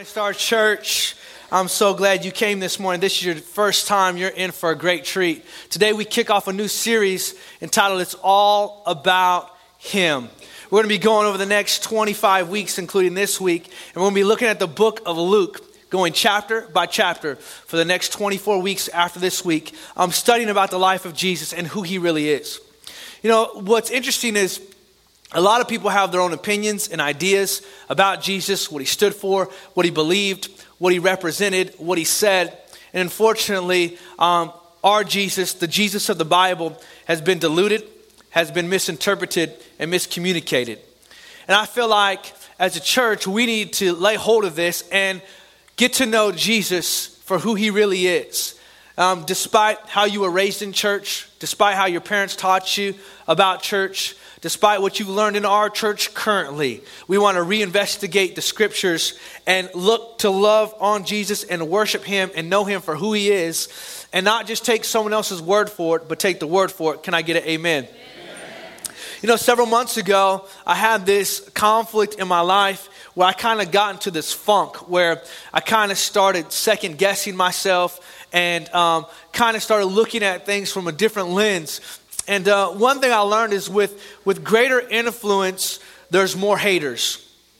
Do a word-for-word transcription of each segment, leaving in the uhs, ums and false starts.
Morning Star Church. I'm so glad you came this morning. This is your first time. You're in for a great treat. Today we kick off a new series entitled It's All About Him. We're going to be going over the next twenty-five weeks, including this week, and we're going to be looking at the book of Luke, going chapter by chapter for the next twenty-four weeks after this week. I'm studying about the life of Jesus and who he really is. You know, what's interesting is a lot of people have their own opinions and ideas about Jesus, what he stood for, what he believed, what he represented, what he said. And unfortunately, um, our Jesus, the Jesus of the Bible, has been diluted, has been misinterpreted, and miscommunicated. And I feel like as a church, we need to lay hold of this and get to know Jesus for who he really is. Um, despite how you were raised in church, despite how your parents taught you about church, despite what you've learned in our church currently, we want to reinvestigate the scriptures and look to love on Jesus and worship him and know him for who he is, and not just take someone else's word for it, but take the word for it. Can I get an amen? Amen. You know, several months ago, I had this conflict in my life where I kind of got into this funk where I kind of started second guessing myself and um, kind of started looking at things from a different lens. And uh, one thing I learned is with, with greater influence, there's more haters.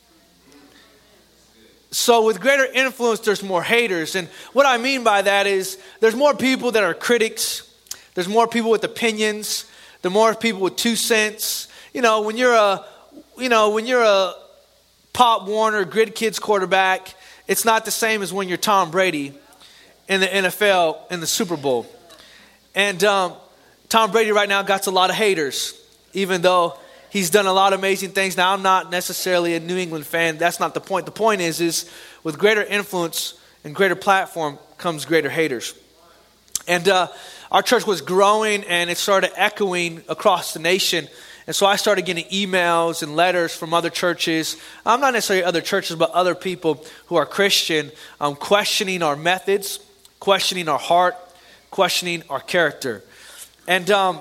So with greater influence, there's more haters. And what I mean by that is there's more people that are critics. There's more people with opinions. There's more people with two cents. You know, when you're a, you know, when you're a Pop Warner Grid Kids quarterback, it's not the same as when you're Tom Brady in the N F L in the Super Bowl. And um, Tom Brady right now got a lot of haters, even though he's done a lot of amazing things. Now, I'm not necessarily a New England fan. That's not the point. The point is, is with greater influence and greater platform comes greater haters. And uh, our church was growing, and it started echoing across the nation. And so I started getting emails and letters from other churches. I'm not necessarily other churches, but other people who are Christian, um, questioning our methods, questioning our heart, questioning our character. And um,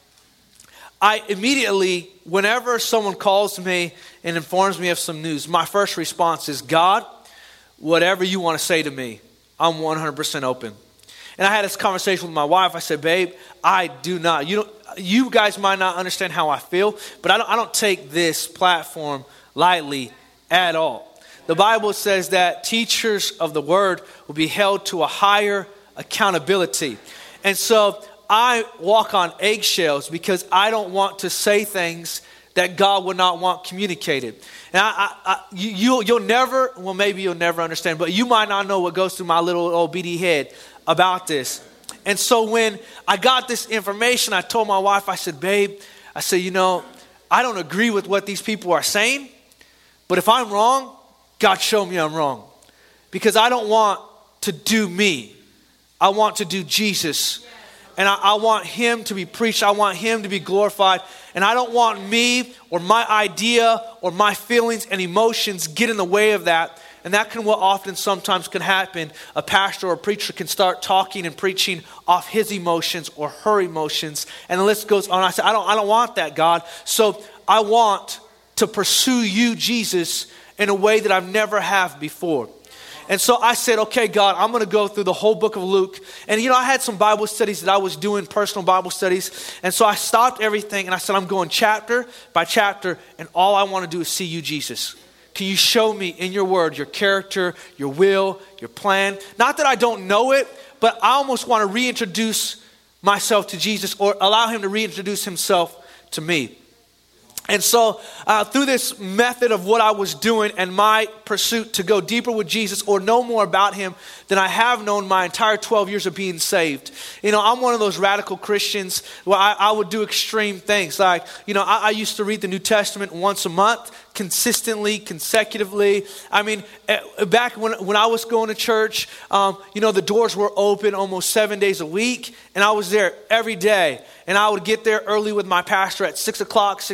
I immediately, whenever someone calls me and informs me of some news, my first response is, God, whatever you want to say to me, I'm one hundred percent open. And I had this conversation with my wife. I said, babe, I do not. You don't, you guys might not understand how I feel, but I don't, I don't take this platform lightly at all. The Bible says that teachers of the word will be held to a higher accountability. And so I walk on eggshells because I don't want to say things that God would not want communicated. And I, I, I, you, you'll, you'll never, well, maybe you'll never understand, but you might not know what goes through my little old beady head about this. And so when I got this information, I told my wife, I said, babe, I said, you know, I don't agree with what these people are saying, but if I'm wrong, God, show me I'm wrong. Because I don't want to do me. I want to do Jesus. And I, I want him to be preached. I want him to be glorified. And I don't want me or my idea or my feelings and emotions get in the way of that. And that can what often sometimes can happen. A pastor or a preacher can start talking and preaching off his emotions or her emotions. And the list goes on. I said, I don't, I don't want that, God. So I want to pursue you, Jesus, in a way that I've never have before. And so I said, okay, God, I'm going to go through the whole book of Luke. And, you know, I had some Bible studies that I was doing, personal Bible studies. And so I stopped everything and I said, I'm going chapter by chapter. And all I want to do is see you, Jesus. Can you show me in your word, your character, your will, your plan? Not that I don't know it, but I almost want to reintroduce myself to Jesus or allow him to reintroduce himself to me. And so uh, through this method of what I was doing and my pursuit to go deeper with Jesus or know more about him than I have known my entire twelve years of being saved. You know, I'm one of those radical Christians where I, I would do extreme things. Like, you know, I, I used to read the New Testament once a month, consistently, consecutively. I mean, back when, when I was going to church, um, you know, the doors were open almost seven days a week. And I was there every day. And I would get there early with my pastor at six o'clock, six thirty in the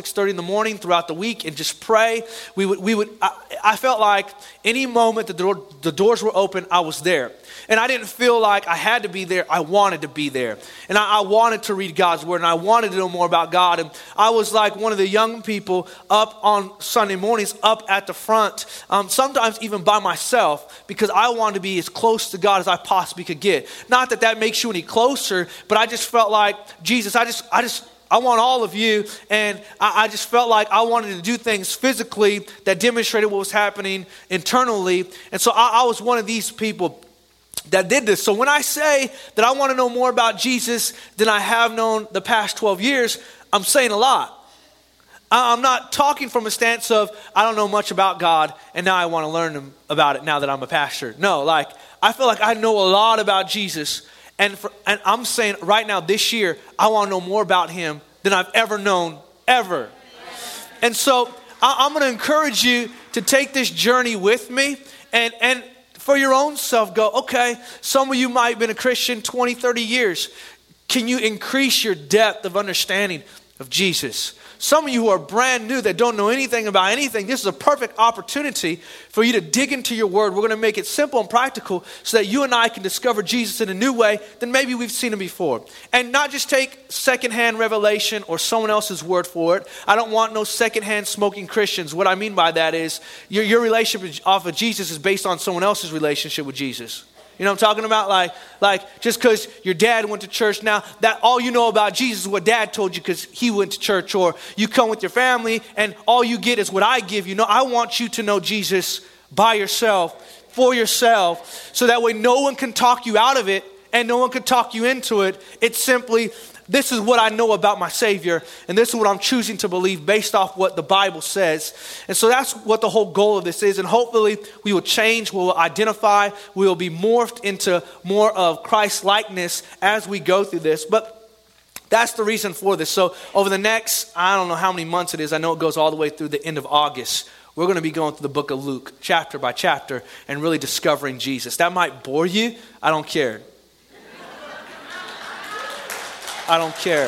morning throughout the week and just pray. We would, we would. I, I felt like any moment that the, door, the doors were open, I was there. And I didn't feel like I had to be there. I wanted to be there. And I, I wanted to read God's word, and I wanted to know more about God. And I was like one of the young people up on Sunday mornings, up at the front, um, sometimes even by myself, because I wanted to be as close to God as I possibly could get. Not that that makes you any closer, but I just felt like, Jesus, I just, I just, I want all of you. And I, I just felt like I wanted to do things physically that demonstrated what was happening internally. And so I, I was one of these people that did this. So when I say that I want to know more about Jesus than I have known the past twelve years, I'm saying a lot. I'm not talking from a stance of, I don't know much about God, and now I want to learn about it now that I'm a pastor. No, like, I feel like I know a lot about Jesus, and, for, and I'm saying right now, this year, I want to know more about him than I've ever known, ever. And so I, I'm going to encourage you to take this journey with me, and and for your own self, go, okay, some of you might have been a Christian twenty, thirty years. Can you increase your depth of understanding of Jesus? Some of you who are brand new that don't know anything about anything, this is a perfect opportunity for you to dig into your word. We're going to make it simple and practical so that you and I can discover Jesus in a new way than maybe we've seen him before. And not just take secondhand revelation or someone else's word for it. I don't want no secondhand smoking Christians. What I mean by that is your, your relationship off of Jesus is based on someone else's relationship with Jesus. You know what I'm talking about? Like, like just because your dad went to church, now that all you know about Jesus is what dad told you because he went to church, or you come with your family and all you get is what I give you. No, I want you to know Jesus by yourself, for yourself, so that way no one can talk you out of it and no one can talk you into it. It's simply, this is what I know about my Savior, and this is what I'm choosing to believe based off what the Bible says. And so that's what the whole goal of this is. And hopefully we will change, we will identify, we will be morphed into more of Christ's likeness as we go through this. But that's the reason for this. So over the next, I don't know how many months it is, I know it goes all the way through the end of August, we're going to be going through the book of Luke, chapter by chapter, and really discovering Jesus. That might bore you. I don't care. I don't care.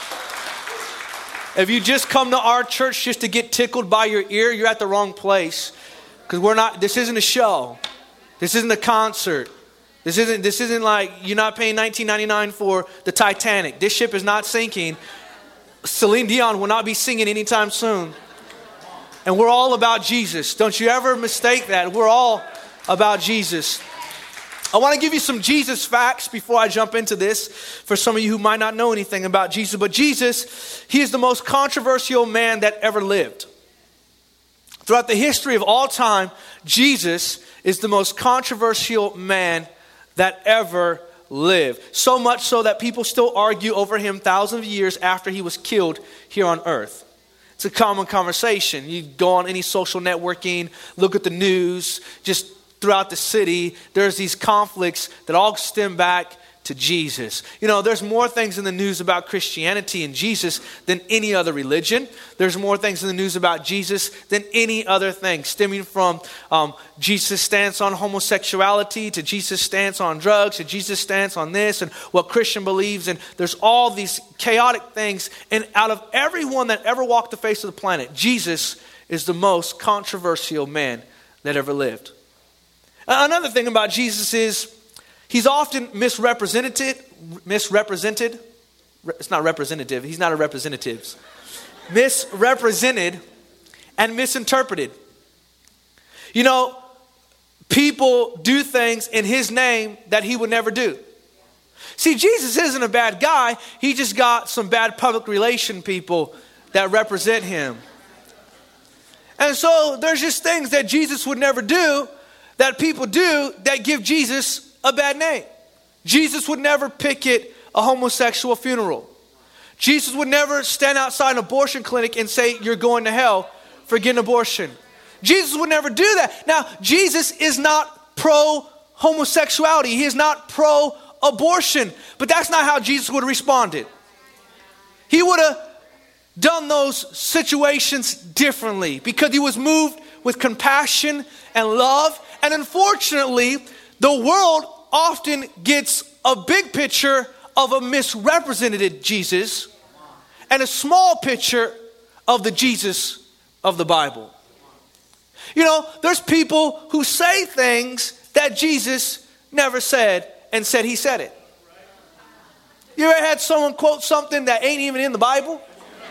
If you just come to our church just to get tickled by your ear, you're at the wrong place. Because we're not, this isn't a show. This isn't a concert. This isn't, this isn't like you're not paying nineteen ninety-nine for the Titanic. This ship is not sinking. Celine Dion will not be singing anytime soon. And we're all about Jesus. Don't you ever mistake that. We're all about Jesus. I want to give you some Jesus facts before I jump into this for some of you who might not know anything about Jesus. But Jesus, he is the most controversial man that ever lived. Throughout the history of all time, Jesus is the most controversial man that ever lived. So much so that people still argue over him thousands of years after he was killed here on earth. It's a common conversation. You go on any social networking, look at the news, just throughout the city, there's these conflicts that all stem back to Jesus. You know, there's more things in the news about Christianity and Jesus than any other religion. There's more things in the news about Jesus than any other thing, stemming from um, Jesus' stance on homosexuality, to Jesus' stance on drugs, to Jesus' stance on this, and what Christian believes. And there's all these chaotic things. And out of everyone that ever walked the face of the planet, Jesus is the most controversial man that ever lived. Another thing about Jesus is he's often misrepresented, misrepresented. It's not representative. He's not a representative. Misrepresented and misinterpreted. You know, people do things in his name that he would never do. See, Jesus isn't a bad guy. He just got some bad public relation people that represent him. And so there's just things that Jesus would never do that people do that give Jesus a bad name. Jesus would never picket a homosexual funeral. Jesus would never stand outside an abortion clinic and say, you're going to hell for getting abortion. Jesus would never do that. Now, Jesus is not pro-homosexuality. He is not pro-abortion. But that's not how Jesus would have responded. He would have done those situations differently because he was moved with compassion and love. And unfortunately, the world often gets a big picture of a misrepresented Jesus and a small picture of the Jesus of the Bible. You know, there's people who say things that Jesus never said and said he said it. You ever had someone quote something that ain't even in the Bible?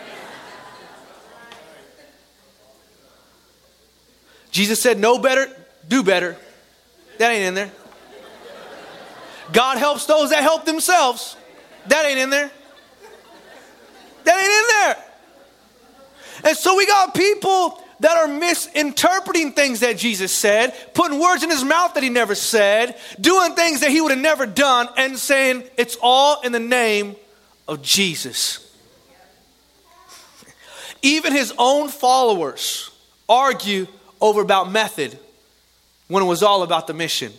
Jesus said, know better, do better. That ain't in there. God helps those that help themselves. That ain't in there. That ain't in there. And so we got people that are misinterpreting things that Jesus said, putting words in his mouth that he never said, doing things that he would have never done, and saying it's all in the name of Jesus. Even his own followers argue over about method when it was all about the mission.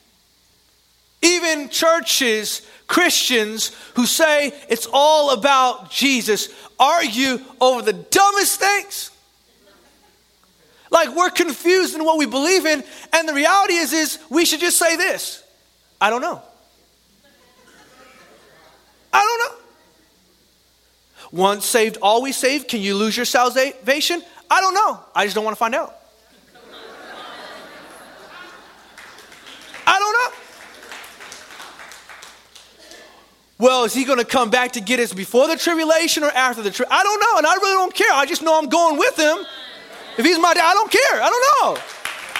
Even churches, Christians who say it's all about Jesus argue over the dumbest things. Like we're confused in what we believe in, and the reality is, is we should just say this. I don't know. I don't know. Once saved, always saved. Can you lose your salvation? I don't know. I just don't want to find out. I don't know. Well, is he going to come back to get us before the tribulation or after the tribulation? I don't know, and I really don't care. I just know I'm going with him. If he's my dad, I don't care. I don't know.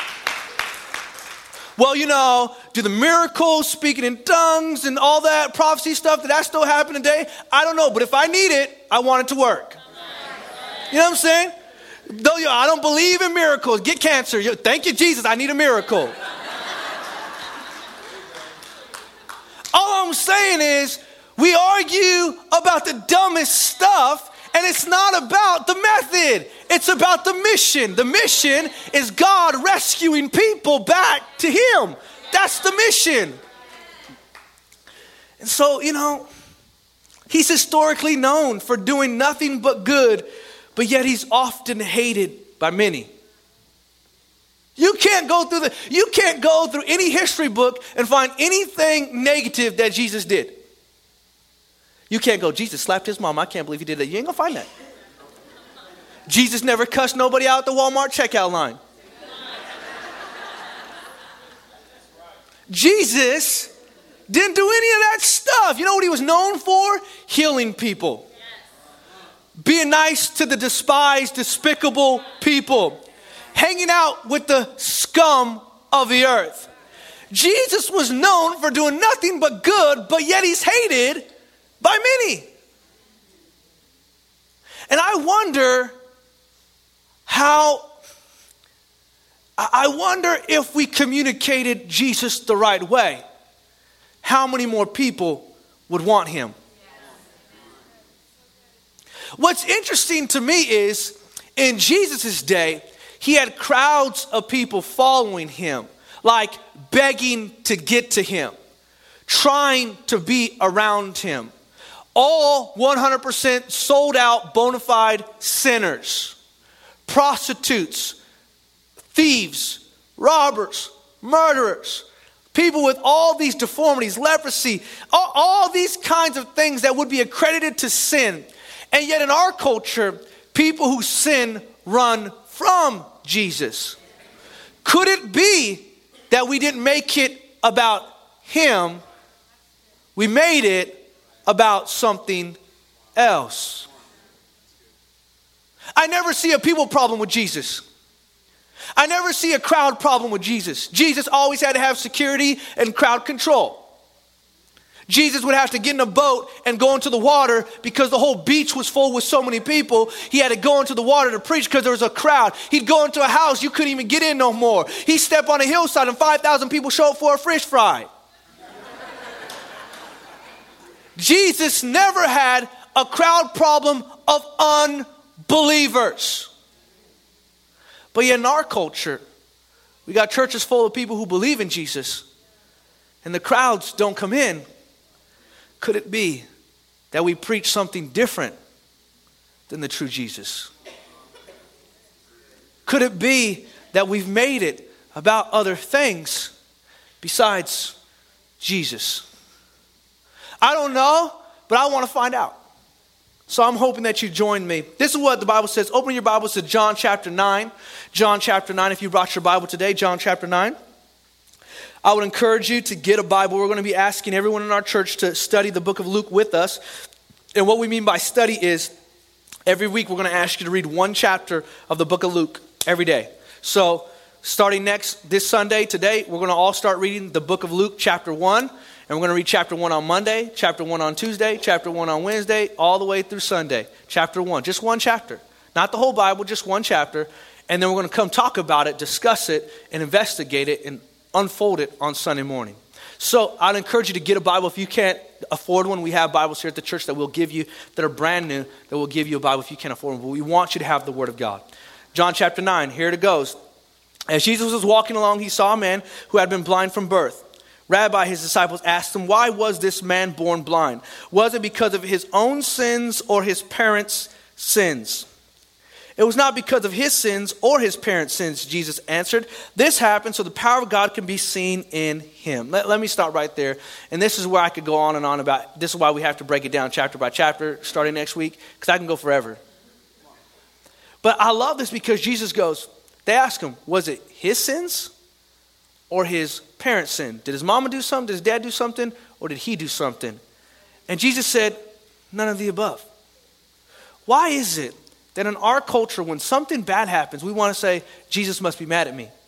Well, you know, do the miracles, speaking in tongues and all that prophecy stuff, did that still happen today? I don't know. But if I need it, I want it to work. You know what I'm saying? Though you know, I don't believe in miracles. Get cancer. You, thank you, Jesus. I need a miracle. All I'm saying is we argue about the dumbest stuff. And it's not about the method. It's about the mission. The mission is God rescuing people back to him. That's the mission. And so, you know, he's historically known for doing nothing but good, but yet he's often hated by many. You can't go through the, you can't go through any history book and find anything negative that Jesus did. You can't go, Jesus slapped his mom. I can't believe he did that. You ain't going to find that. Jesus never cussed nobody out at the Walmart checkout line. Jesus didn't do any of that stuff. You know what he was known for? Healing people. Being nice to the despised, despicable people. Hanging out with the scum of the earth. Jesus was known for doing nothing but good, but yet he's hated by many. And I wonder how, I wonder if we communicated Jesus the right way, how many more people would want him? What's interesting to me is, in Jesus' day, he had crowds of people following him, like begging to get to him, trying to be around him. All one hundred percent sold out, bona fide sinners, prostitutes, thieves, robbers, murderers, people with all these deformities, leprosy, all, all these kinds of things that would be accredited to sin. And yet in our culture, people who sin run from Jesus. Could it be that we didn't make it about him? We made it about something else. I never see a people problem with Jesus. I never see a crowd problem with Jesus. Jesus always had to have security and crowd control. Jesus would have to get in a boat and go into the water because the whole beach was full with so many people. He had to go into the water to preach because there was a crowd. He'd go into a house, you couldn't even get in no more. He'd step on a hillside and five thousand people show up for a fish fry. Jesus never had a crowd problem of unbelievers. But yet in our culture, we got churches full of people who believe in Jesus, and the crowds don't come in. Could it be that we preach something different than the true Jesus? Could it be that we've made it about other things besides Jesus? I don't know, but I want to find out. So I'm hoping that you join me. This is what the Bible says. Open your Bibles to John chapter nine. John chapter nine, if you brought your Bible today, John chapter nine. I would encourage you to get a Bible. We're going to be asking everyone in our church to study the book of Luke with us. And what we mean by study is every week we're going to ask you to read one chapter of the book of Luke every day. So starting next, this Sunday, today, we're going to all start reading the book of Luke chapter one. And we're going to read chapter one on Monday, chapter one on Tuesday, chapter one on Wednesday, all the way through Sunday. Chapter one, just one chapter. Not the whole Bible, just one chapter. And then we're going to come talk about it, discuss it, and investigate it, and unfold it on Sunday morning. So I'd encourage you to get a Bible. If you can't afford one, we have Bibles here at the church that we'll give you that are brand new, that will give you a Bible if you can't afford one. But we want you to have the Word of God. John chapter nine, here it goes. As Jesus was walking along, he saw a man who had been blind from birth. Rabbi, his disciples asked him, why was this man born blind? Was it because of his own sins or his parents' sins? It was not because of his sins or his parents' sins, Jesus answered. This happened so the power of God can be seen in him. Let, let me stop right there. And this is where I could go on and on about, this is why we have to break it down chapter by chapter starting next week, because I can go forever. But I love this because Jesus goes, they ask him, was it his sins or his parents' sin? Did his mama do something? Did his dad do something? Or did he do something? And Jesus said, none of the above. Why is it that in our culture, when something bad happens, we want to say, Jesus must be mad at me.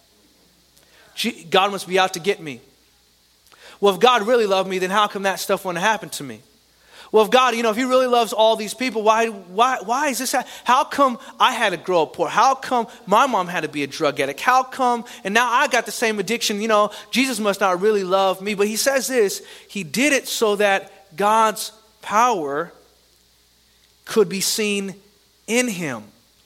God must be out to get me. Well, if God really loved me, then how come that stuff wouldn't happen to me? Well, if God, you know, if he really loves all these people, why, why, why is this? How come I had to grow up poor? How come my mom had to be a drug addict? How come, and now I got the same addiction, you know, Jesus must not really love me. But he says this, he did it so that God's power could be seen in him.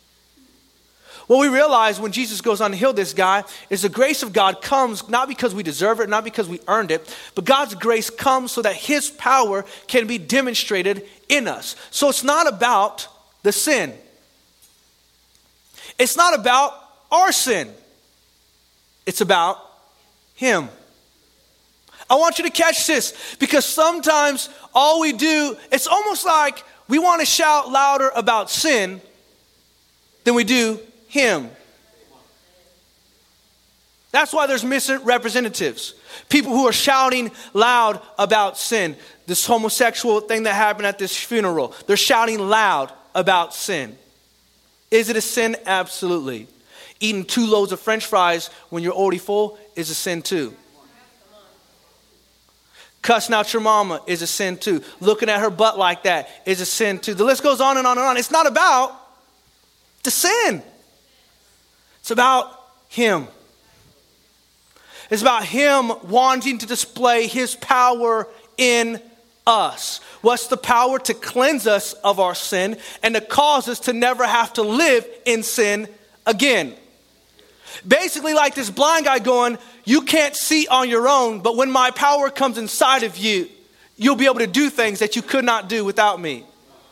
What we realize when Jesus goes on to heal this guy is the grace of God comes not because we deserve it, not because we earned it, but God's grace comes so that his power can be demonstrated in us. So it's not about the sin. It's not about our sin. It's about him. I want you to catch this because sometimes all we do, it's almost like we want to shout louder about sin than we do him. That's why there's misrepresentatives. People who are shouting loud about sin. This homosexual thing that happened at this funeral. They're shouting loud about sin. Is it a sin? Absolutely. Eating two loads of French fries when you're already full is a sin too. Cussing out your mama is a sin too. Looking at her butt like that is a sin too. The list goes on and on and on. It's not about the sin. It's about him. It's about him wanting to display his power in us. What's the power? To cleanse us of our sin and to cause us to never have to live in sin again. Basically like this blind guy going, you can't see on your own, but when my power comes inside of you, you'll be able to do things that you could not do without me.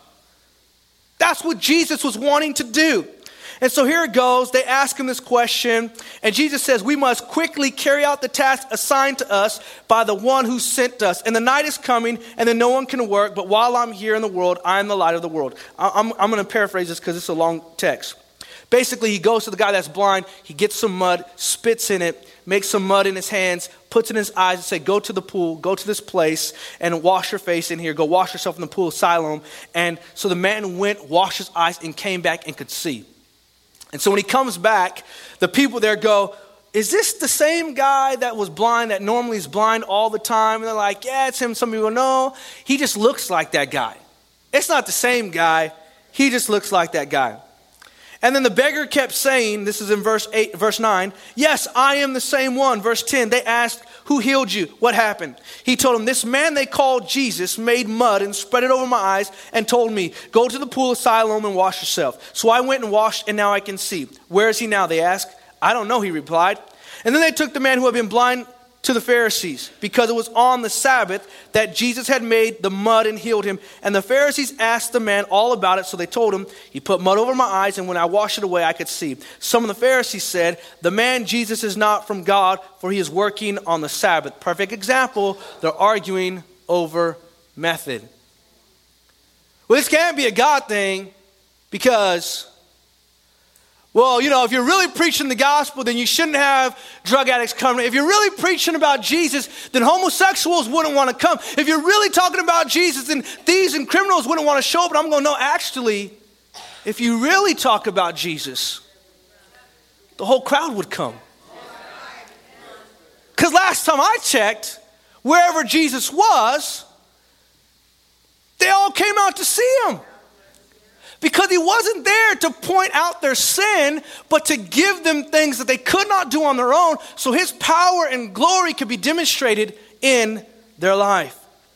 That's what Jesus was wanting to do. And so here it goes. They ask him this question. And Jesus says, we must quickly carry out the task assigned to us by the one who sent us. And the night is coming and then no one can work. But while I'm here in the world, I am the light of the world. I'm, I'm going to paraphrase this because it's a long text. Basically, he goes to the guy that's blind. He gets some mud, spits in it, makes some mud in his hands, puts it in his eyes and say, go to the pool, go to this place and wash your face in here. Go wash yourself in the pool of Siloam. And so the man went, washed his eyes and came back and could see. And so when he comes back, the people there go, is this the same guy that was blind, that normally is blind all the time? And they're like, yeah, it's him. Some people know. He just looks like that guy. It's not the same guy. He just looks like that guy. And then the beggar kept saying, this is in verse eight, verse nine, yes, I am the same one. Verse ten, they asked, who healed you? What happened? He told them, this man they called Jesus made mud and spread it over my eyes and told me, go to the pool of Siloam and wash yourself. So I went and washed and now I can see. Where is he now? They asked. I don't know, he replied. And then they took the man who had been blind to the Pharisees because it was on the Sabbath that Jesus had made the mud and healed him. And the Pharisees asked the man all about it. So they told him, he put mud over my eyes and when I washed it away, I could see. Some of the Pharisees said, the man Jesus is not from God for he is working on the Sabbath. Perfect example. They're arguing over method. Well, this can't be a God thing because, well, you know, if you're really preaching the gospel, then you shouldn't have drug addicts coming. If you're really preaching about Jesus, then homosexuals wouldn't want to come. If you're really talking about Jesus, then thieves and criminals wouldn't want to show up. And I'm going, no, actually, if you really talk about Jesus, the whole crowd would come. Because last time I checked, wherever Jesus was, they all came out to see him. Because he wasn't there to point out their sin, but to give them things that they could not do on their own, so his power and glory could be demonstrated in their life.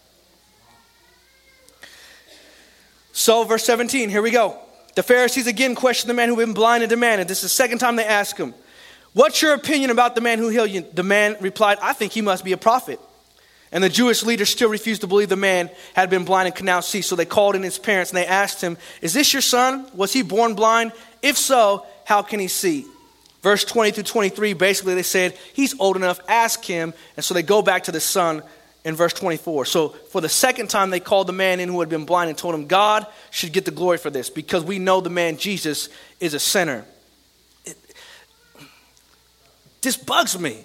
So verse seventeen, here we go. The Pharisees again questioned the man who had been blind and demanded. This is the second time they asked him, what's your opinion about the man who healed you? The man replied, I think he must be a prophet. And the Jewish leaders still refused to believe the man had been blind and could now see. So they called in his parents and they asked him, is this your son? Was he born blind? If so, how can he see? Verse twenty through twenty-three, basically they said, he's old enough, ask him. And so they go back to the son in verse twenty-four. So for the second time, they called the man in who had been blind and told him God should get the glory for this because we know the man Jesus is a sinner. It, this bugs me.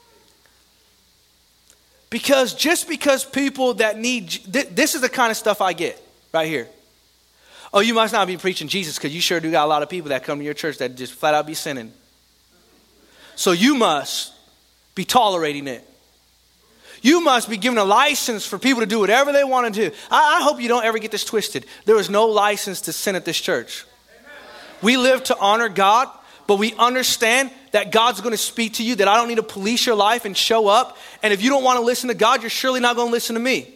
Because just because people that need, this is the kind of stuff I get right here. Oh, you must not be preaching Jesus because you sure do got a lot of people that come to your church that just flat out be sinning. So you must be tolerating it. You must be giving a license for people to do whatever they want to do. I, I hope you don't ever get this twisted. There is no license to sin at this church. We live to honor God, but we understand that God's going to speak to you, that I don't need to police your life and show up. And if you don't want to listen to God, you're surely not going to listen to me.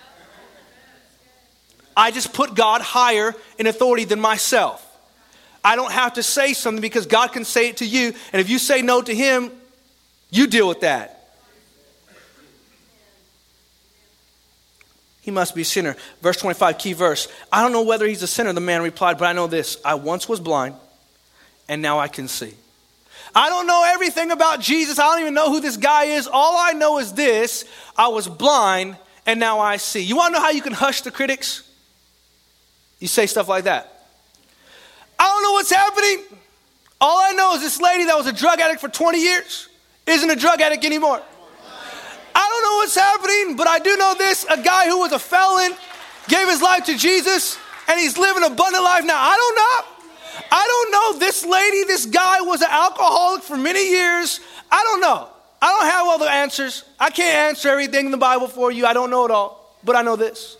I just put God higher in authority than myself. I don't have to say something because God can say it to you. And if you say no to him, you deal with that. He must be a sinner. Verse twenty-five, key verse. I don't know whether he's a sinner, the man replied, but I know this. I once was blind, and now I can see. I don't know everything about Jesus. I don't even know who this guy is. All I know is this. I was blind, and now I see. You want to know how you can hush the critics? You say stuff like that. I don't know what's happening. All I know is this lady that was a drug addict for twenty years isn't a drug addict anymore. I don't know what's happening, but I do know this. A guy who was a felon gave his life to Jesus, and he's living an abundant life now. I don't know. I don't know. This lady, this guy was an alcoholic for many years. I don't know. I don't have all the answers. I can't answer everything in the Bible for you. I don't know it all, but I know this.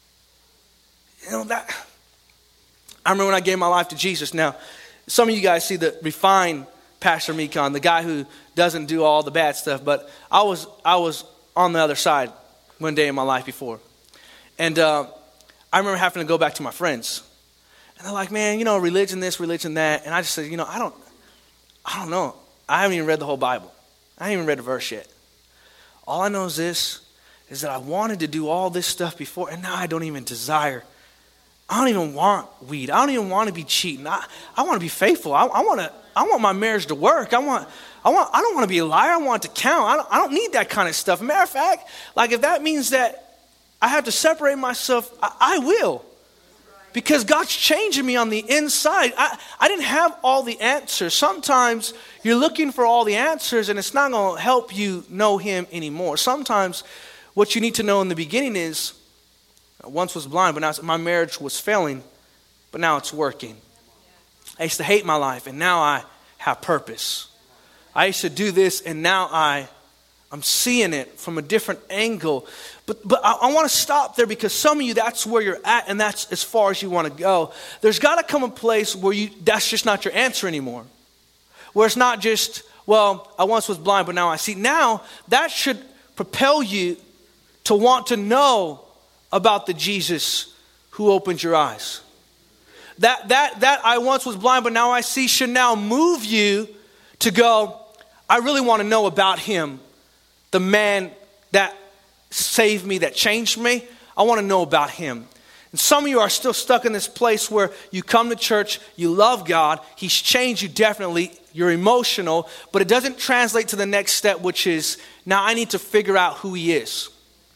You know that. I remember when I gave my life to Jesus. Now, some of you guys see the refined Pastor Mekon, the guy who doesn't do all the bad stuff, but I was I was on the other side one day in my life before. And uh, I remember having to go back to my friends. And they're like, man, you know, religion this, religion that. And I just said, you know, I don't, I don't know. I haven't even read the whole Bible. I haven't even read a verse yet. All I know is this, is that I wanted to do all this stuff before, and now I don't even desire. I don't even want weed. I don't even want to be cheating. I, I want to be faithful. I, I want to. I want my marriage to work. I want. I want. I don't want to be a liar. I want it to count. I don't, I don't need that kind of stuff. Matter of fact, like if that means that I have to separate myself, I, I will, because God's changing me on the inside. I, I didn't have all the answers. Sometimes you're looking for all the answers, and it's not going to help you know Him anymore. Sometimes what you need to know in the beginning is, I once was blind, but now my marriage was failing, but now it's working. I used to hate my life, and now I have purpose. I used to do this, and now I, I'm seeing it from a different angle. But but I, I want to stop there because some of you, that's where you're at, and that's as far as you want to go. There's got to come a place where you that's just not your answer anymore. Where it's not just, well, I once was blind, but now I see. Now, that should propel you to want to know about the Jesus who opened your eyes. That that that I once was blind, but now I see should now move you to go, I really want to know about Him, the man that saved me, that changed me. I want to know about Him. And some of you are still stuck in this place where you come to church, you love God, He's changed you definitely, you're emotional, but it doesn't translate to the next step, which is, now I need to figure out who He is.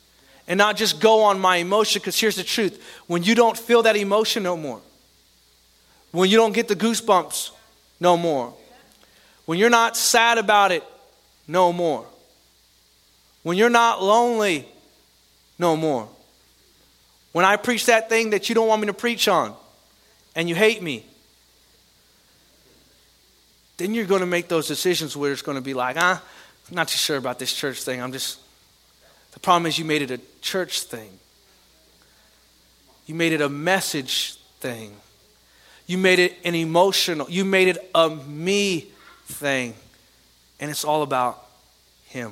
and not just go on my emotion. Because here's the truth. When you don't feel that emotion no more, when you don't get the goosebumps no more, when you're not sad about it no more, when you're not lonely no more, when I preach that thing that you don't want me to preach on and you hate me, then you're going to make those decisions where it's going to be like, ah, I'm not too sure about this church thing. I'm just, the problem is you made it a church thing. You made it a message thing. You made it an emotional, you made it a me thing. And it's all about him.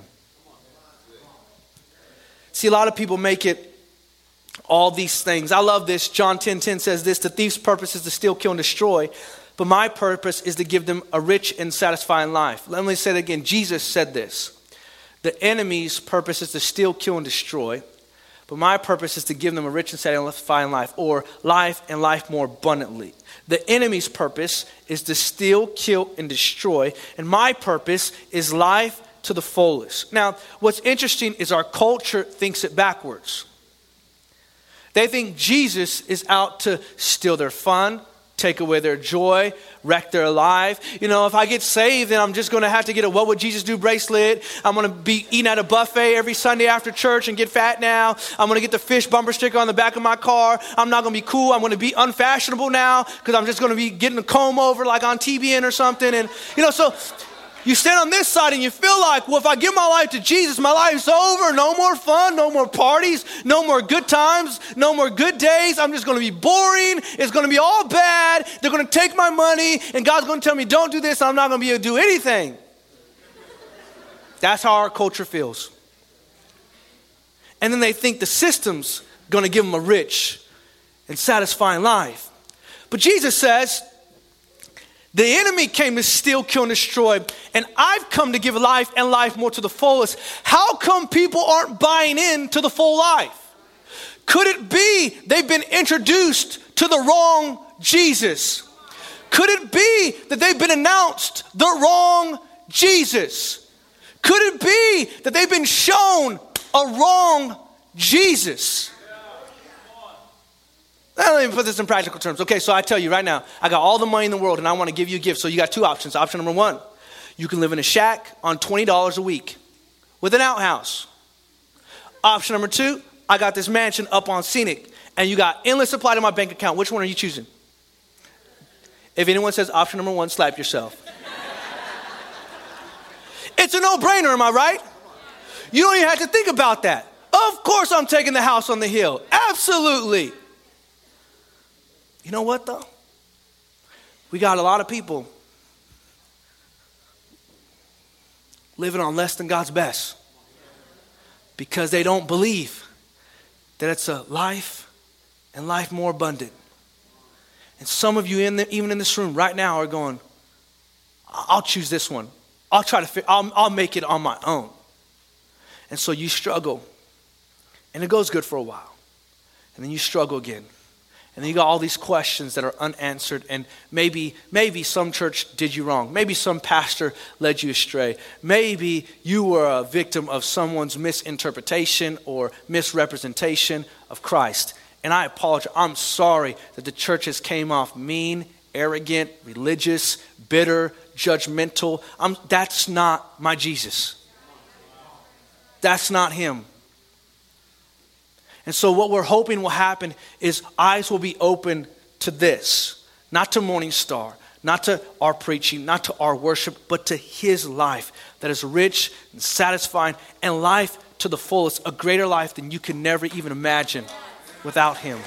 See, a lot of people make it all these things. I love this. John ten ten says this, the thief's purpose is to steal, kill, and destroy. But my purpose is to give them a rich and satisfying life. Let me say it again. Jesus said this. The enemy's purpose is to steal, kill, and destroy. But my purpose is to give them a rich and satisfying life, or life and life more abundantly. The enemy's purpose is to steal, kill, and destroy. And my purpose is life to the fullest. Now, what's interesting is our culture thinks it backwards. They think Jesus is out to steal their fun, take away their joy, wreck their life. You know, if I get saved, then I'm just going to have to get a What Would Jesus Do bracelet. I'm going to be eating at a buffet every Sunday after church and get fat now. I'm going to get the fish bumper sticker on the back of my car. I'm not going to be cool. I'm going to be unfashionable now because I'm just going to be getting a comb over like on T B N or something. And, you know, so you stand on this side and you feel like, well, if I give my life to Jesus, my life's over. No more fun, no more parties, no more good times, no more good days. I'm just going to be boring. It's going to be all bad. They're going to take my money and God's going to tell me, don't do this. I'm not going to be able to do anything. That's how our culture feels. And then they think the system's going to give them a rich and satisfying life. But Jesus says, the enemy came to steal, kill, and destroy, and I've come to give life and life more to the fullest. How come people aren't buying in to the full life? Could it be they've been introduced to the wrong Jesus? Could it be that they've been announced the wrong Jesus? Could it be that they've been shown a wrong Jesus? Let me put this in practical terms. Okay, so I tell you right now, I got all the money in the world and I want to give you a gift. So you got two options. Option number one, you can live in a shack on twenty dollars a week with an outhouse. Option number two, I got this mansion up on Scenic and you got endless supply to my bank account. Which one are you choosing? If anyone says option number one, slap yourself. It's a no-brainer, am I right? You don't even have to think about that. Of course I'm taking the house on the hill. Absolutely. You know what, though? We got a lot of people living on less than God's best because they don't believe that it's a life and life more abundant. And some of you, in the, even in this room right now, are going, I'll choose this one. I'll try to, figure, I'll, I'll make it on my own. And so you struggle. And it goes good for a while. And then you struggle again. And then you got all these questions that are unanswered, and maybe maybe some church did you wrong. Maybe some pastor led you astray. Maybe you were a victim of someone's misinterpretation or misrepresentation of Christ. And I apologize. I'm sorry that the churches came off mean, arrogant, religious, bitter, judgmental. I'm, that's not my Jesus. That's not him. And so what we're hoping will happen is eyes will be open to this. Not to Morning Star, not to our preaching, not to our worship, but to his life that is rich and satisfying and life to the fullest, a greater life than you can never even imagine without him.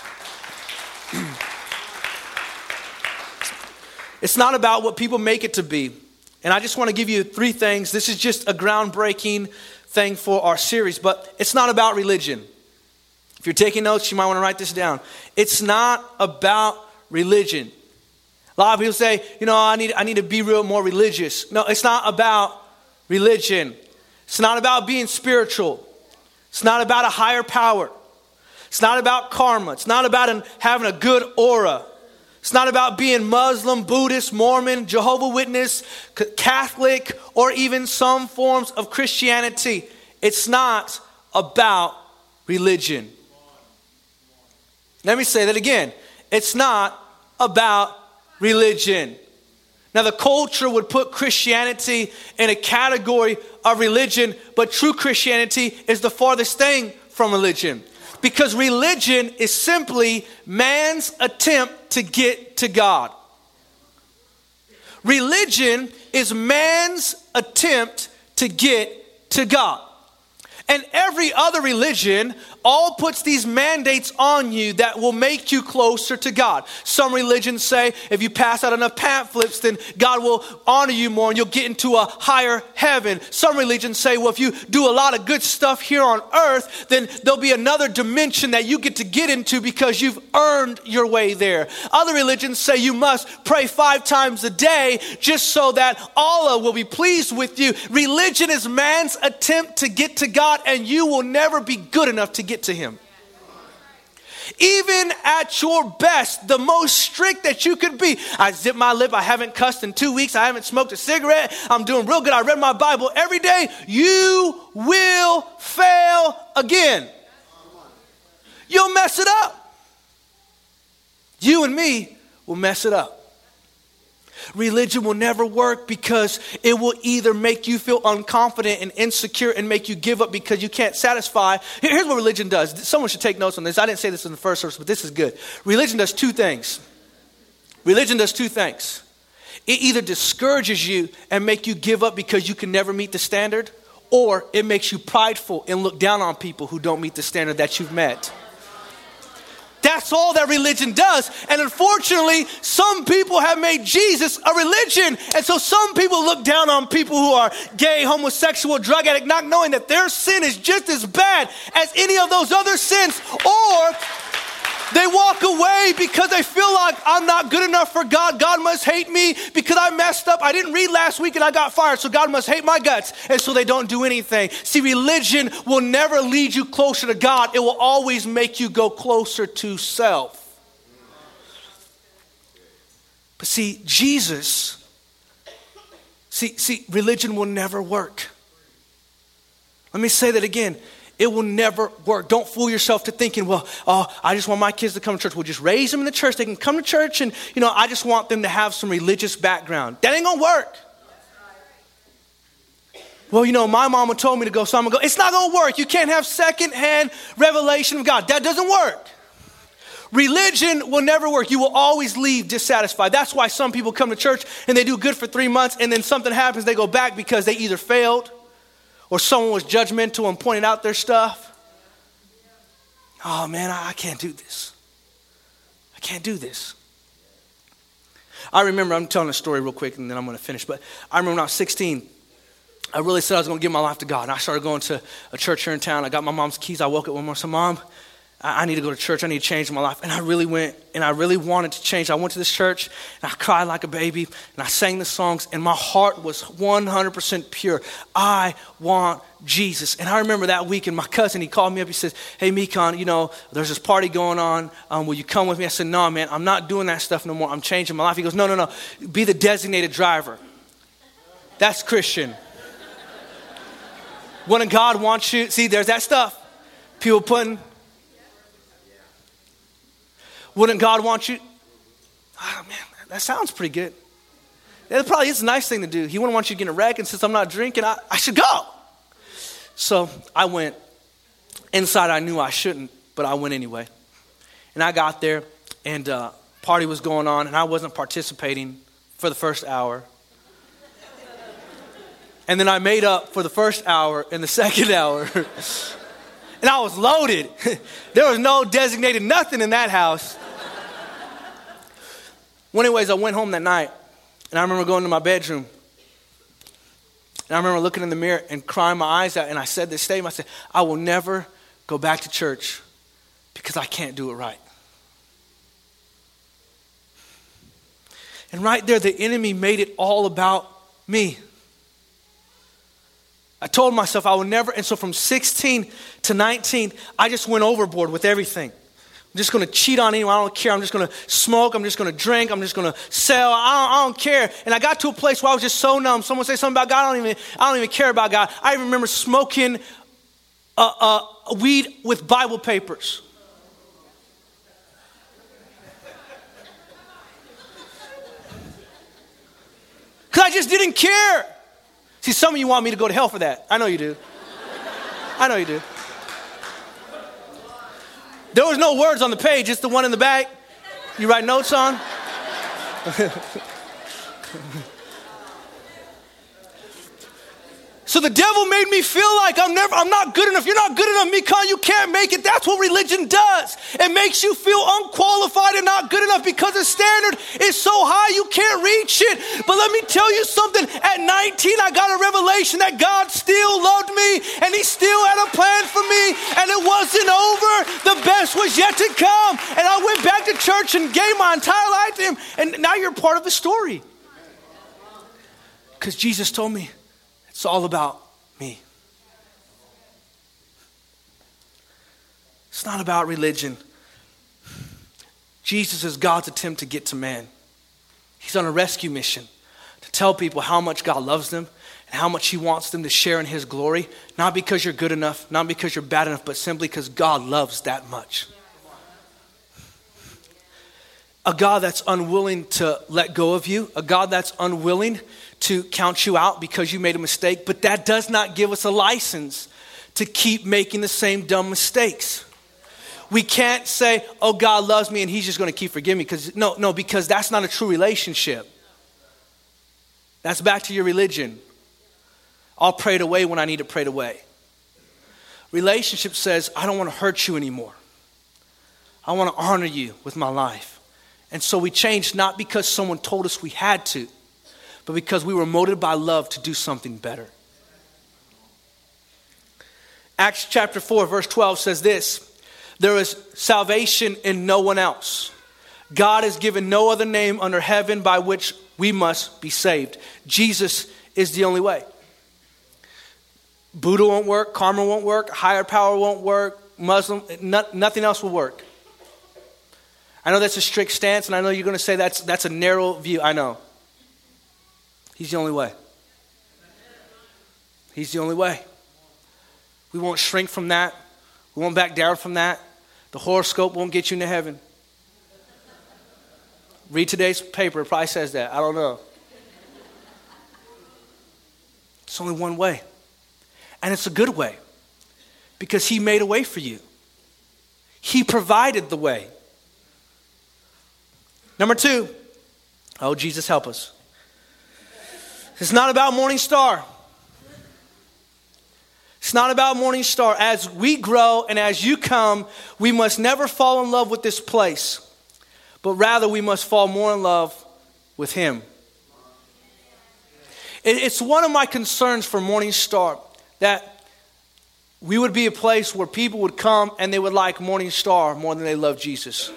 It's not about what people make it to be. And I just want to give you three things. This is just a groundbreaking thing for our series, but it's not about religion. If you're taking notes, you might want to write this down. It's not about religion. A lot of people say, you know, I need I need to be real more religious. No, it's not about religion. It's not about being spiritual. It's not about a higher power. It's not about karma. It's not about an, having a good aura. It's not about being Muslim, Buddhist, Mormon, Jehovah's Witness, Catholic, or even some forms of Christianity. It's not about religion. Let me say that again. It's not about religion. Now, the culture would put Christianity in a category of religion, but true Christianity is the farthest thing from religion. Because religion is simply man's attempt to get to God. Religion is man's attempt to get to God. And every other religion all puts these mandates on you that will make you closer to God. Some religions say if you pass out enough pamphlets, then God will honor you more and you'll get into a higher heaven. Some religions say, well, if you do a lot of good stuff here on earth, then there'll be another dimension that you get to get into because you've earned your way there. Other religions say you must pray five times a day just so that Allah will be pleased with you. Religion is man's attempt to get to God, and you will never be good enough to get to him. Even at your best, the most strict that you could be. I zip my lip. I haven't cussed in two weeks. I haven't smoked a cigarette. I'm doing real good. I read my Bible every day. You will fail again. You'll mess it up. You and me will mess it up. Religion will never work because it will either make you feel unconfident and insecure and make you give up because you can't satisfy. Here's what religion does. Someone should take notes on this. I didn't say this in the first service, but this is good. Religion does two things. Religion does two things. It either discourages you and make you give up because you can never meet the standard, or it makes you prideful and look down on people who don't meet the standard that you've met. That's all that religion does. And unfortunately, some people have made Jesus a religion. And so some people look down on people who are gay, homosexual, drug addict, not knowing that their sin is just as bad as any of those other sins. Or they walk away because they feel like I'm not good enough for God. God must hate me because I messed up. I didn't read last week and I got fired, so God must hate my guts. And so they don't do anything. See, religion will never lead you closer to God. It will always make you go closer to self. But see, Jesus, see, see, religion will never work. Let me say that again. It will never work. Don't fool yourself to thinking, well, oh, I just want my kids to come to church. We'll just raise them in the church. They can come to church and, you know, I just want them to have some religious background. That ain't going to work. Well, you know, my mama told me to go, so I'm going to go. It's not going to work. You can't have secondhand revelation of God. That doesn't work. Religion will never work. You will always leave dissatisfied. That's why some people come to church and they do good for three months and then something happens. They go back because they either failed or someone was judgmental and pointed out their stuff. Oh man, I, I can't do this. I can't do this. I remember, I'm telling a story real quick and then I'm going to finish. But I remember when I was sixteen, I really said I was going to give my life to God. And I started going to a church here in town. I got my mom's keys. I woke up one morning and said, Mom, I need to go to church. I need to change my life. And I really went and I really wanted to change. I went to this church and I cried like a baby and I sang the songs and my heart was one hundred percent pure. I want Jesus. And I remember that week and my cousin, he called me up. He says, hey, Mekon, you know, there's this party going on. Um, will you come with me? I said, no, man, I'm not doing that stuff no more. I'm changing my life. He goes, no, no, no. Be the designated driver. That's Christian. When God wants you, see, there's that stuff. People putting... Wouldn't God want you? Oh, man, that sounds pretty good. That probably is a nice thing to do. He wouldn't want you to get in a wreck, and since I'm not drinking, I, I should go. So I went. Inside, I knew I shouldn't, but I went anyway. And I got there, and uh, party was going on, and I wasn't participating for the first hour. And then I made up for the first hour in the second hour. And I was loaded. There was no designated nothing in that house. Well, anyways, I went home that night, and I remember going to my bedroom. And I remember looking in the mirror and crying my eyes out, and I said this statement. I said, I will never go back to church because I can't do it right. And right there, the enemy made it all about me. I told myself I would never, and so from sixteen to nineteen, I just went overboard with everything. I'm just going to cheat on anyone. I don't care. I'm just going to smoke. I'm just going to drink. I'm just going to sell. I don't, I don't care. And I got to a place where I was just so numb. Someone say something about God. I don't even, I don't even care about God. I even remember smoking uh, uh, weed with Bible papers. Because I just didn't care. See, some of you want me to go to hell for that. I know you do. I know you do. There was no words on the page, just the one in the back. You write notes on. So the devil made me feel like I'm never, I'm not good enough. You're not good enough, Mikan. You can't make it. That's what religion does. It makes you feel unqualified and not good enough because the standard is so high you can't reach it. But let me tell you something. At nineteen, I got a revelation that God still loved me and he still had a plan for me. And it wasn't over. The best was yet to come. And I went back to church and gave my entire life to him. And now you're part of the story. Because Jesus told me, it's all about me. It's not about religion. Jesus is God's attempt to get to man. He's on a rescue mission to tell people how much God loves them and how much he wants them to share in his glory. Not because you're good enough, not because you're bad enough, but simply because God loves that much. A God that's unwilling to let go of you, a God that's unwilling to count you out because you made a mistake, but that does not give us a license to keep making the same dumb mistakes. We can't say, oh, God loves me and he's just going to keep forgiving me. Because no, no, because that's not a true relationship. That's back to your religion. I'll pray it away when I need to pray it away. Relationship says, I don't want to hurt you anymore. I want to honor you with my life. And so we changed not because someone told us we had to, but because we were motivated by love to do something better. Acts chapter four, verse twelve says this, there is salvation in no one else. God has given no other name under heaven by which we must be saved. Jesus is the only way. Buddha won't work, karma won't work, higher power won't work, Muslim, no, nothing else will work. I know that's a strict stance, and I know you're going to say that's that's a narrow view. I know. He's the only way. He's the only way. We won't shrink from that. We won't back down from that. The horoscope won't get you into heaven. Read today's paper. It probably says that. I don't know. It's only one way. And it's a good way. Because he made a way for you. He provided the way. Number two, oh, Jesus, help us. It's not about Morning Star. It's not about Morning Star. As we grow and as you come, we must never fall in love with this place, but rather we must fall more in love with him. It's one of my concerns for Morning Star that we would be a place where people would come and they would like Morning Star more than they love Jesus.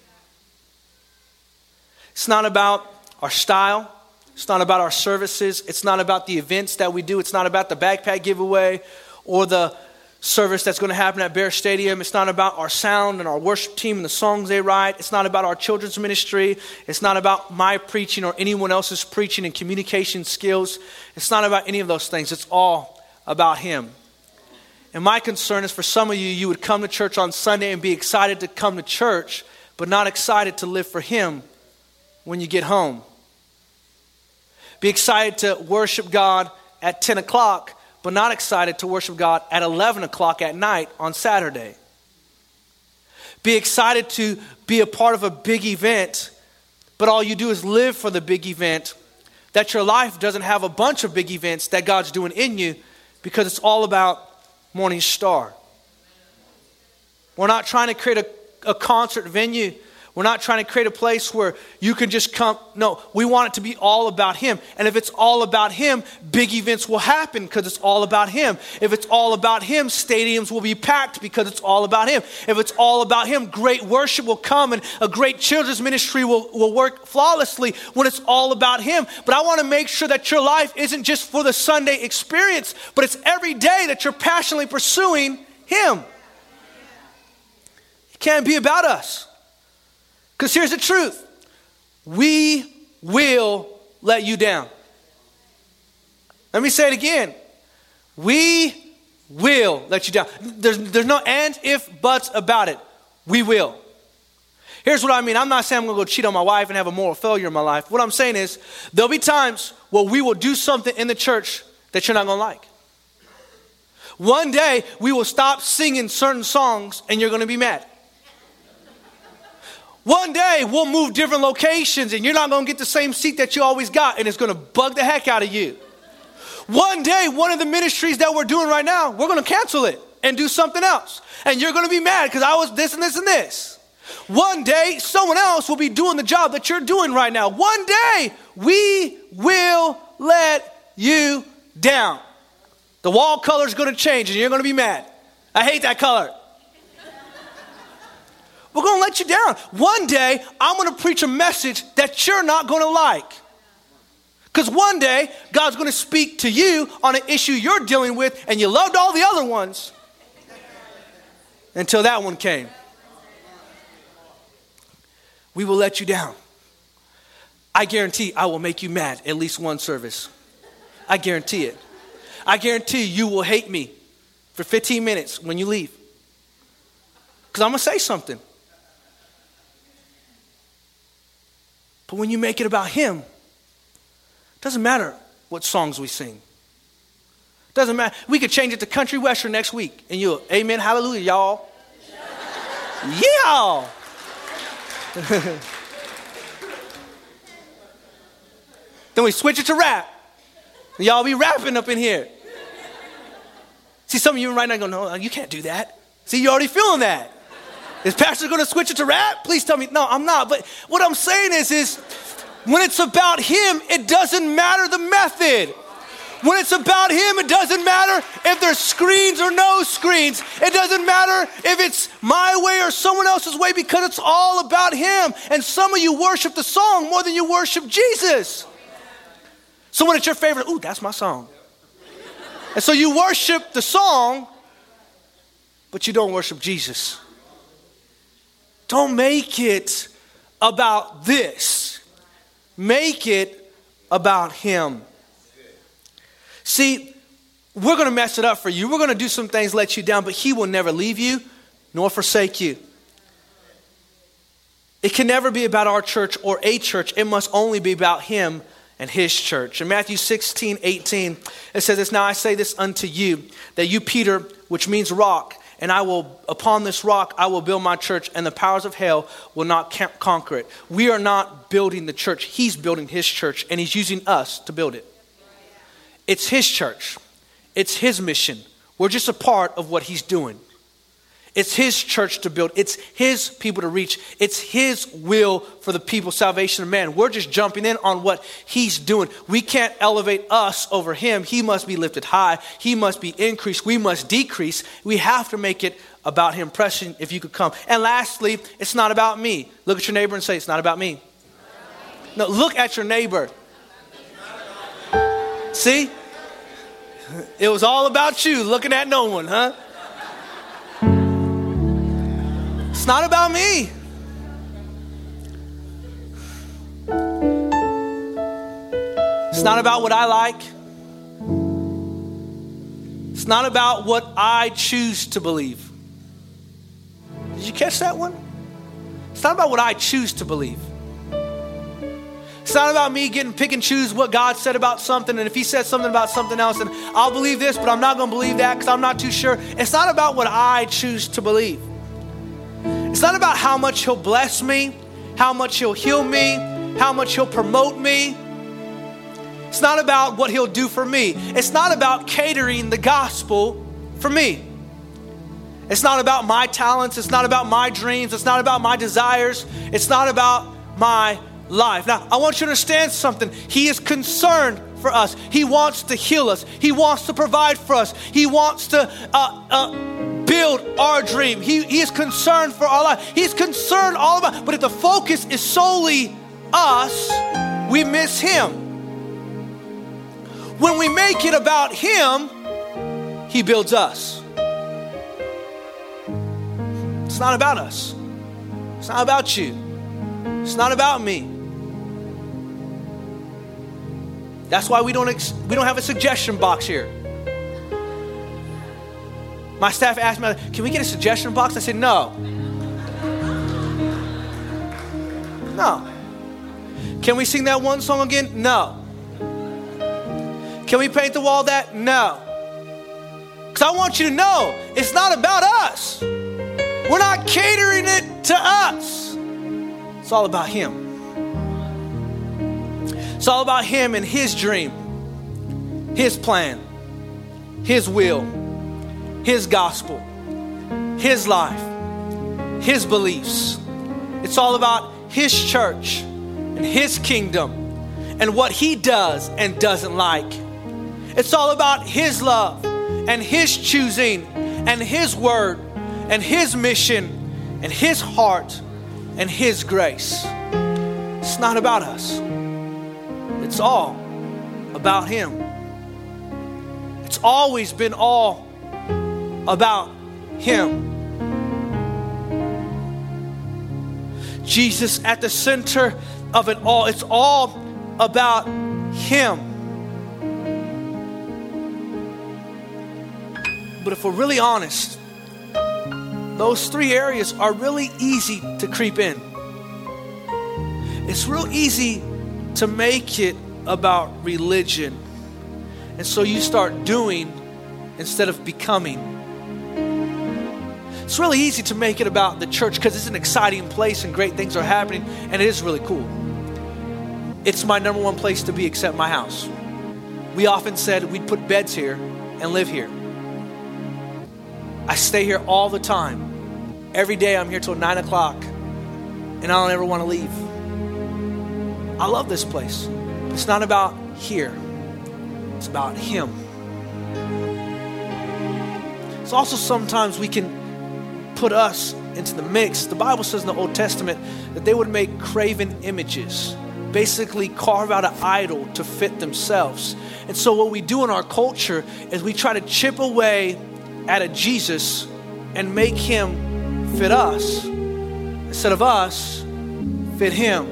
It's not about our style. It's not about our services. It's not about the events that we do. It's not about the backpack giveaway or the service that's going to happen at Bear Stadium. It's not about our sound and our worship team and the songs they write. It's not about our children's ministry. It's not about my preaching or anyone else's preaching and communication skills. It's not about any of those things. It's all about him. And my concern is for some of you, you would come to church on Sunday and be excited to come to church, but not excited to live for him when you get home. Be excited to worship God at ten o'clock, but not excited to worship God at eleven o'clock at night on Saturday. Be excited to be a part of a big event, but all you do is live for the big event. That your life doesn't have a bunch of big events that God's doing in you because it's all about Morning Star. We're not trying to create a, a concert venue. We're not trying to create a place where you can just come. No, we want it to be all about him. And if it's all about him, big events will happen because it's all about him. If it's all about him, stadiums will be packed because it's all about him. If it's all about him, great worship will come and a great children's ministry will, will work flawlessly when it's all about him. But I want to make sure that your life isn't just for the Sunday experience, but it's every day that you're passionately pursuing him. It can't be about us. Because here's the truth. We will let you down. Let me say it again. We will let you down. There's, there's no and, if, buts about it. We will. Here's what I mean. I'm not saying I'm going to go cheat on my wife and have a moral failure in my life. What I'm saying is there'll be times where we will do something in the church that you're not going to like. One day we will stop singing certain songs and you're going to be mad. One day we'll move different locations and you're not going to get the same seat that you always got, and it's going to bug the heck out of you. One day, one of the ministries that we're doing right now, we're going to cancel it and do something else. And you're going to be mad because I was this and this and this. One day, someone else will be doing the job that you're doing right now. One day, we will let you down. The wall color is going to change and you're going to be mad. I hate that color. We're going to let you down. One day, I'm going to preach a message that you're not going to like. Because one day, God's going to speak to you on an issue you're dealing with, and you loved all the other ones until that one came. We will let you down. I guarantee I will make you mad at least one service. I guarantee it. I guarantee you will hate me for fifteen minutes when you leave. Because I'm going to say something. But when you make it about him, it doesn't matter what songs we sing. It doesn't matter. We could change it to country western next week. And you'll, amen, hallelujah, y'all. Yeah. Then we switch it to rap. And y'all be rapping up in here. See, some of you right now go, no, you can't do that. See, you're already feeling that. Is Pastor going to switch it to rap? Please tell me. No, I'm not. But what I'm saying is, is when it's about him, it doesn't matter the method. When it's about him, it doesn't matter if there's screens or no screens. It doesn't matter if it's my way or someone else's way, because it's all about him. And some of you worship the song more than you worship Jesus. So when it's your favorite, ooh, that's my song. And so you worship the song, but you don't worship Jesus. Don't make it about this. Make it about him. See, we're going to mess it up for you. We're going to do some things, let you down, but he will never leave you nor forsake you. It can never be about our church or a church. It must only be about him and his church. In Matthew sixteen, eighteen, it says this, now I say this unto you, that you, Peter, which means rock, and I will, upon this rock, I will build my church, and the powers of hell will not conquer it. We are not building the church. He's building his church, and he's using us to build it. It's his church. It's his mission. We're just a part of what he's doing. It's his church to build. It's his people to reach. It's his will for the people, salvation of man. We're just jumping in on what he's doing. We can't elevate us over him. He must be lifted high. He must be increased. We must decrease. We have to make it about him. Preston, if you could come. And lastly, it's not about me. Look at your neighbor and say, it's not about me. No, look at your neighbor. See? It was all about you, looking at no one, huh? It's not about me. It's not about what I like. It's not about what I choose to believe. Did you catch that one? It's not about what I choose to believe. It's not about me getting pick and choose what God said about something, and if he said something about something else, then I'll believe this, but I'm not going to believe that because I'm not too sure. It's not about what I choose to believe. It's not about how much he'll bless me, how much he'll heal me, how much he'll promote me. It's not about what he'll do for me. It's not about catering the gospel for me. It's not about my talents. It's not about my dreams. It's not about my desires. It's not about my life. Now, I want you to understand something. He is concerned for us. He wants to heal us. He wants to provide for us. He wants to uh, uh, build our dream. He, he is concerned for our life. He's concerned all about, but if the focus is solely us, we miss him. When we make it about him, he builds us. It's not about us. It's not about you. It's not about me. That's why we don't ex- we don't have a suggestion box here. My staff asked me, can we get a suggestion box? I said, no. No. Can we sing that one song again? No. Can we paint the wall that? No. Because I want you to know, it's not about us. We're not catering it to us. It's all about him. It's all about him and his dream, his plan, his will, his gospel, his life, his beliefs. It's all about his church and his kingdom and what he does and doesn't like. It's all about his love and his choosing and his word and his mission and his heart and his grace. It's not about us. It's all about him. It's always been all about him. Jesus at the center of it all. It's all about him. But if we're really honest, those three areas are really easy to creep in. It's real easy to make it about religion. And so you start doing instead of becoming. It's really easy to make it about the church because it's an exciting place and great things are happening, and it is really cool. It's my number one place to be except my house. We often said we'd put beds here and live here. I stay here all the time. Every day I'm here till nine o'clock, and I don't ever want to leave. I love this place. It's not about here. It's about him. It's also sometimes we can put us into the mix. The Bible says in the Old Testament that they would make graven images, basically carve out an idol to fit themselves. And so what we do in our culture is we try to chip away at a Jesus and make him fit us instead of us fit him.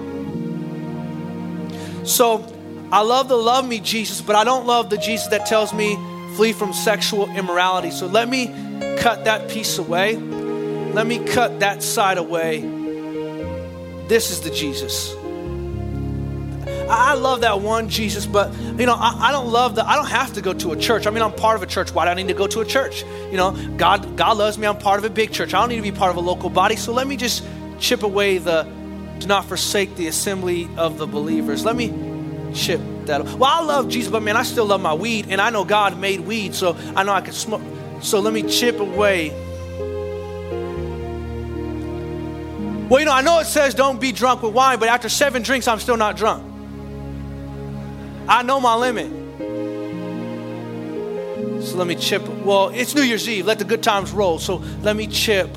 So I love the love me Jesus, but I don't love the Jesus that tells me flee from sexual immorality. So let me cut that piece away. Let me cut that side away. This is the Jesus. I love that one Jesus, but you know, I, I don't love the, I don't have to go to a church. I mean, I'm part of a church. Why do I need to go to a church? You know, God, God loves me. I'm part of a big church. I don't need to be part of a local body. So let me just chip away the, do not forsake the assembly of the believers. Let me chip that. Well, I love Jesus, but man, I still love my weed, and I know God made weed, so I know I can smoke. So let me chip away. Well, you know, I know it says don't be drunk with wine, but after seven drinks, I'm still not drunk. I know my limit. So let me chip. Well, it's New Year's Eve. Let the good times roll. So let me chip.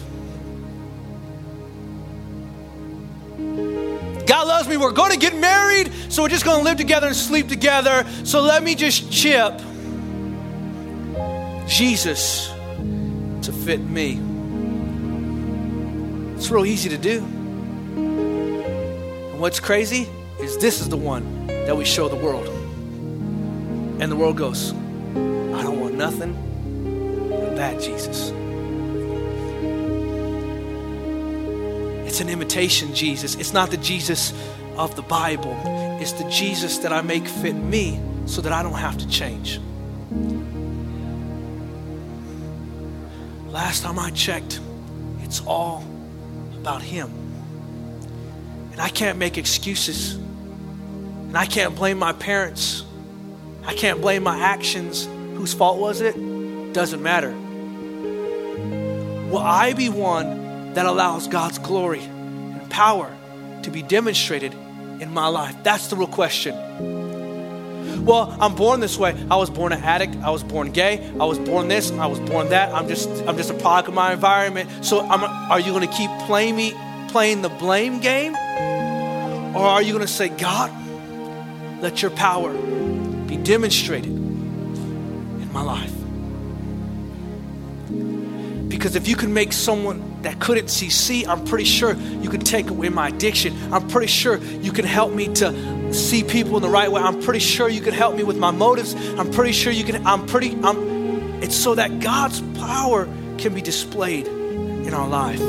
God loves me. We're going to get married, so we're just going to live together and sleep together. So let me just chip Jesus to fit me. It's real easy to do. And what's crazy is this is the one that we show the world. And the world goes, I don't want nothing but that Jesus. It's an imitation Jesus. It's not the Jesus of the Bible. It's the Jesus that I make fit me so that I don't have to change. Last time I checked, it's all about him. And I can't make excuses. And I can't blame my parents. I can't blame my actions. Whose fault was it? Doesn't matter. Will I be one that allows God's glory and power to be demonstrated in my life? That's the real question. Well, I'm born this way. I was born an addict. I was born gay. I was born this. I was born that. I'm just I'm just a product of my environment. So I'm, are you going to keep playing me, playing the blame game? Or are you going to say, God, let your power be demonstrated in my life? Because if you can make someone that couldn't see see, I'm pretty sure you can take away my addiction. I'm pretty sure you can help me to see people in the right way. I'm pretty sure you can help me with my motives. I'm pretty sure you can, I'm pretty, I'm, it's so that God's power can be displayed in our life.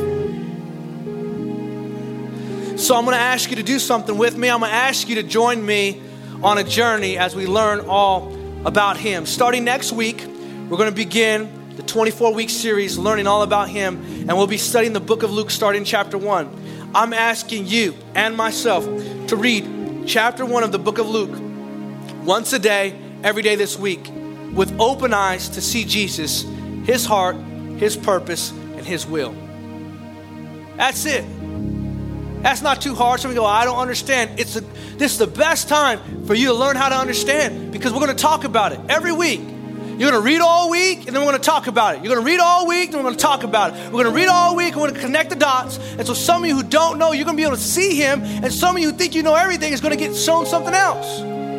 So I'm going to ask you to do something with me. I'm going to ask you to join me on a journey as we learn all about him. Starting next week, we're going to begin the twenty-four week series learning all about him, and we'll be studying the book of Luke starting chapter one. I'm asking you and myself to read chapter one of the book of Luke once a day, every day this week, with open eyes to see Jesus, his heart, his purpose, and his will. That's it. That's not too hard. Some people go, I don't understand. It's a, this is the best time for you to learn how to understand, because we're going to talk about it every week. You're going to read all week, and then we're going to talk about it. You're going to read all week, and we're going to talk about it. We're going to read all week, and we're going to connect the dots. And so some of you who don't know, you're going to be able to see him, and some of you who think you know everything is going to get shown something else.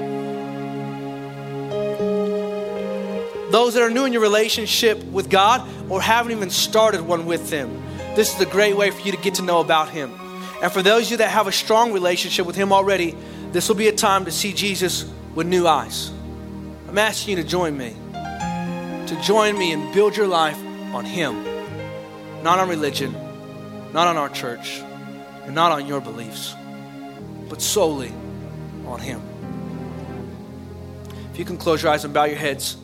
Those that are new in your relationship with God or haven't even started one with him, this is a great way for you to get to know about him. And for those of you that have a strong relationship with him already, this will be a time to see Jesus with new eyes. I'm asking you to join me. To join me and build your life on him. Not on religion, not on our church, and not on your beliefs, but solely on him. If you can close your eyes and bow your heads.